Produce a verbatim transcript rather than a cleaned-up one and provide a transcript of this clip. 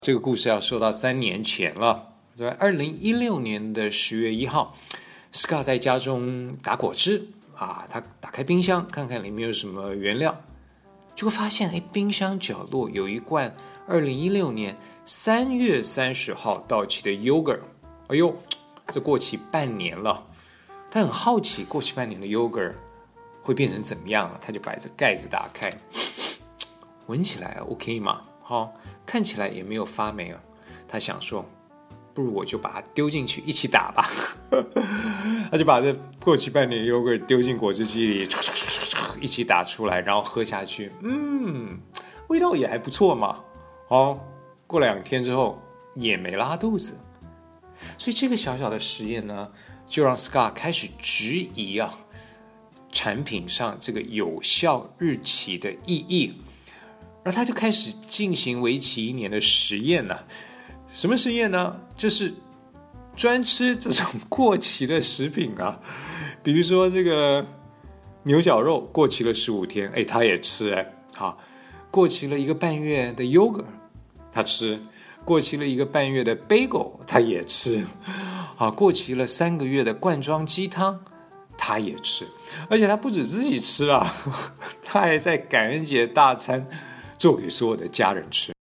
这个故事要说到三年前了，在二零一六年的十月一号 ，Scott 在家中打果汁啊，他打开冰箱看看里面有什么原料，就会发现，哎，冰箱角落有一罐二零一六年三月三十号到期的 yogurt， 哎呦，这过期半年了，他很好奇过期半年的 yogurt 会变成怎么样，他就把这盖子打开，闻起来 OK 嘛？好、哦，看起来也没有发霉啊。他想说，不如我就把它丢进去一起打吧。他就把这过期半年的 yogurt 丢进果汁机里，一起打出来，然后喝下去。嗯，味道也还不错嘛。哦，过了两天之后也没拉肚子。所以这个小小的实验呢，就让 Scott 开始质疑啊，产品上这个有效日期的意义。而他就开始进行为期一年的实验了、啊。什么实验呢？就是专吃这种过期的食品啊，比如说这个牛角肉过期了十五天，哎，他也吃哎，好，过期了一个半月的 yogurt， 他吃；过期了一个半月的 bagel， 他也吃；好，过期了三个月的罐装鸡汤，他也吃。而且他不止自己吃啊，他还在感恩节大餐做给所有的家人吃。